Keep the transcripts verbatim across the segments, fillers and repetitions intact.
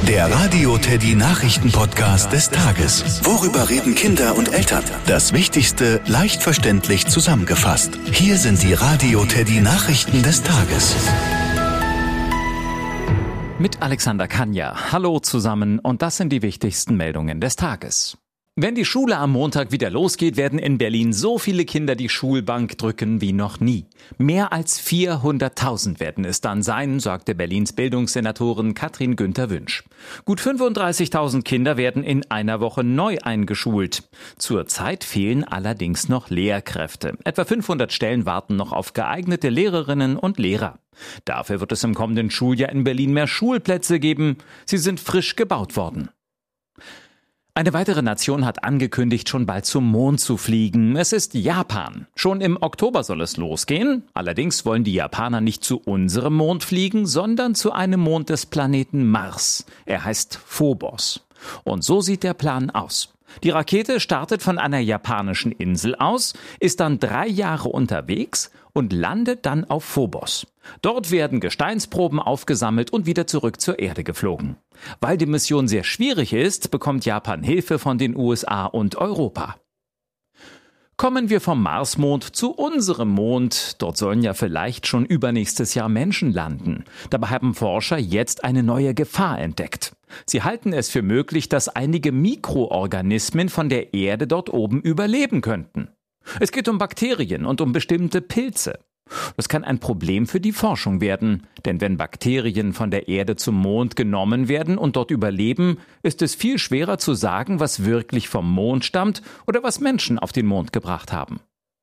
Der Radio Teddy Nachrichten-Podcast des Tages. Worüber reden Kinder und Eltern? Das Wichtigste leicht verständlich zusammengefasst. Hier sind die Radio Teddy Nachrichten des Tages. Mit Alexander Kanja. Hallo zusammen und das sind die wichtigsten Meldungen des Tages. Wenn die Schule am Montag wieder losgeht, werden in Berlin so viele Kinder die Schulbank drücken wie noch nie. Mehr als vierhunderttausend werden es dann sein, sagte Berlins Bildungssenatorin Katrin Günther-Wünsch. Gut fünfunddreißigtausend Kinder werden in einer Woche neu eingeschult. Zurzeit fehlen allerdings noch Lehrkräfte. Etwa fünfhundert Stellen warten noch auf geeignete Lehrerinnen und Lehrer. Dafür wird es im kommenden Schuljahr in Berlin mehr Schulplätze geben. Sie sind frisch gebaut worden. Eine weitere Nation hat angekündigt, schon bald zum Mond zu fliegen. Es ist Japan. Schon im Oktober soll es losgehen. Allerdings wollen die Japaner nicht zu unserem Mond fliegen, sondern zu einem Mond des Planeten Mars. Er heißt Phobos. Und so sieht der Plan aus. Die Rakete startet von einer japanischen Insel aus, ist dann drei Jahre unterwegs und landet dann auf Phobos. Dort werden Gesteinsproben aufgesammelt und wieder zurück zur Erde geflogen. Weil die Mission sehr schwierig ist, bekommt Japan Hilfe von den U S A und Europa. Kommen wir vom Marsmond zu unserem Mond. Dort sollen ja vielleicht schon übernächstes Jahr Menschen landen. Dabei haben Forscher jetzt eine neue Gefahr entdeckt. Sie halten es für möglich, dass einige Mikroorganismen von der Erde dort oben überleben könnten. Es geht um Bakterien und um bestimmte Pilze. Das kann ein Problem für die Forschung werden, denn wenn Bakterien von der Erde zum Mond genommen werden und dort überleben, ist es viel schwerer zu sagen, was wirklich vom Mond stammt oder was Menschen auf den Mond gebracht haben.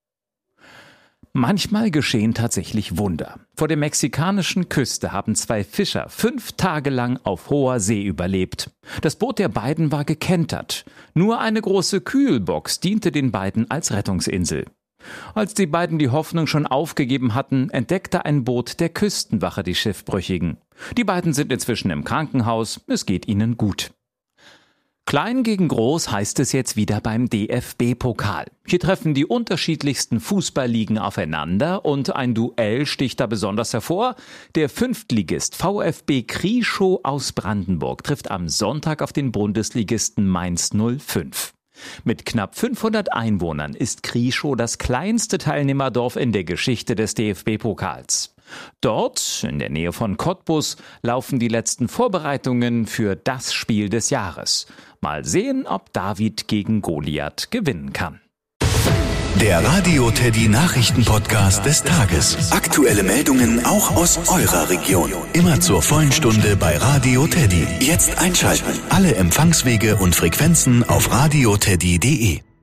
Manchmal geschehen tatsächlich Wunder. Vor der mexikanischen Küste haben zwei Fischer fünf Tage lang auf hoher See überlebt. Das Boot der beiden war gekentert. Nur eine große Kühlbox diente den beiden als Rettungsinsel. Als die beiden die Hoffnung schon aufgegeben hatten, entdeckte ein Boot der Küstenwache die Schiffbrüchigen. Die beiden sind inzwischen im Krankenhaus, es geht ihnen gut. Klein gegen groß heißt es jetzt wieder beim D F B-Pokal. Hier treffen die unterschiedlichsten Fußballligen aufeinander und ein Duell sticht da besonders hervor. Der Fünftligist VfB Krieschow aus Brandenburg trifft am Sonntag auf den Bundesligisten Mainz null fünf. Mit knapp fünfhundert Einwohnern ist Krieschow das kleinste Teilnehmerdorf in der Geschichte des D F B-Pokals. Dort, in der Nähe von Cottbus, laufen die letzten Vorbereitungen für das Spiel des Jahres. Mal sehen, ob David gegen Goliath gewinnen kann. Der Radio Teddy Nachrichten-Podcast des Tages. Aktuelle Meldungen auch aus eurer Region. Immer zur vollen Stunde bei Radio Teddy. Jetzt einschalten. Alle Empfangswege und Frequenzen auf radioteddy punkt de.